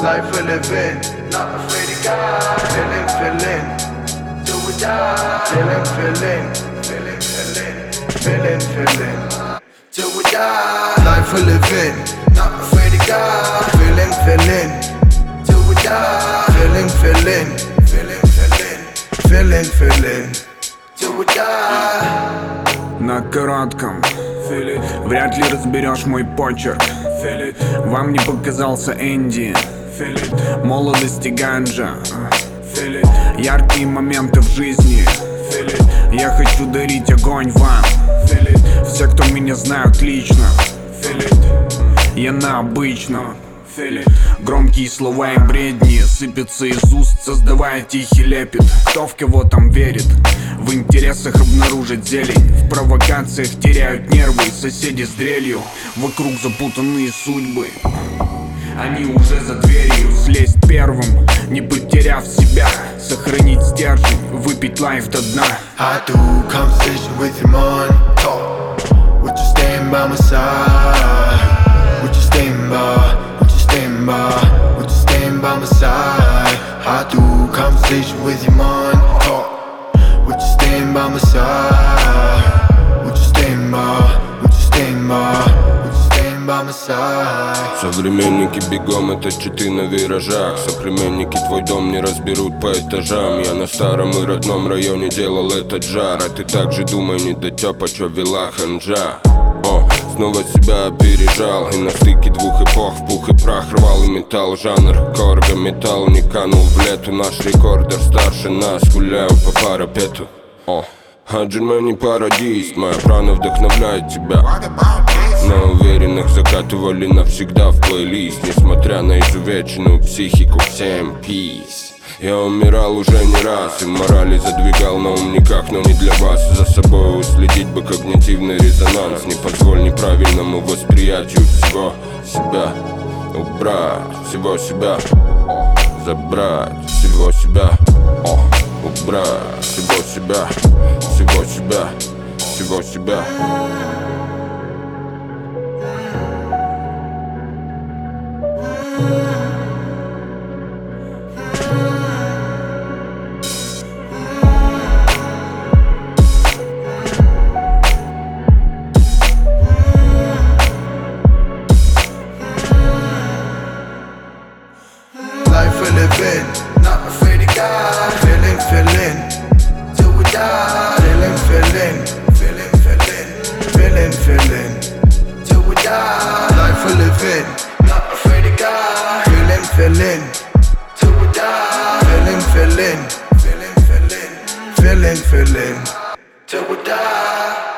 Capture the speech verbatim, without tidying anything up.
Life we live in, not afraid of God. Feeling, feeling, till we die. Feeling, feeling, feeling, feeling, feeling, feeling, till we die. Life we live in, not afraid of God. Feeling, feeling, till we die. Feeling, feeling, feeling, feeling, feeling, feeling, till we die. На коротком вряд ли разберешь мой почерк. Вам не показался Энди, молодости ганджа, яркие моменты в жизни. Я хочу дарить огонь вам. Все, кто меня знают лично, я на обычном. Громкие слова и бредни сыпятся из уст, создавая тихий лепет. Кто в кого там верит? В интересах обнаружить зелень, в провокациях теряют нервы соседи с дрелью. Вокруг запутанные судьбы, они уже за дверью. Слезть первым, не потеряв себя, сохранить стержень, выпить лайф до дна. I do conversation with your mind. Talk. Would you stand by my side? Would you stand by? Would you stand by? Would you stand by my side? I do conversation with your mind. Talk. Would you stand by my side? Would you stand by? Would you stand by? Would you stand by my side? Современники бегом, это читы на виражах. Соплеменники твой дом не разберут по этажам. Я на старом и родном районе делал этот жар. А ты так же думай, не дотёпа, чё вела ханжа. О, снова себя опережал. И на стыке двух эпох в пух и прах рвал и металл. Жанр корга, металл не канул в лету. Наш рекордер старше нас, гуляю по парапету. О, Аджима не пародист, моя прана вдохновляет тебя. На уверенных закатывали навсегда в плейлист. Несмотря на изувеченную психику, всем peace. Я умирал уже не раз и морали задвигал на умниках, но не для вас. За собой уследить бы когнитивный резонанс. Не позволь неправильному восприятию всего себя. Убрать всего себя, забрать всего себя. О, убрать всего себя, всего себя, всего себя. Life we live in, not afraid of God. Feeling, feeling, till we die. Feeling, feeling, feeling, feeling, feeling, feeling, till we die. Life we live in, not afraid of God. Feeling, feeling, till we die. Feeling, feeling, feeling, feeling, feeling, feeling, till we die.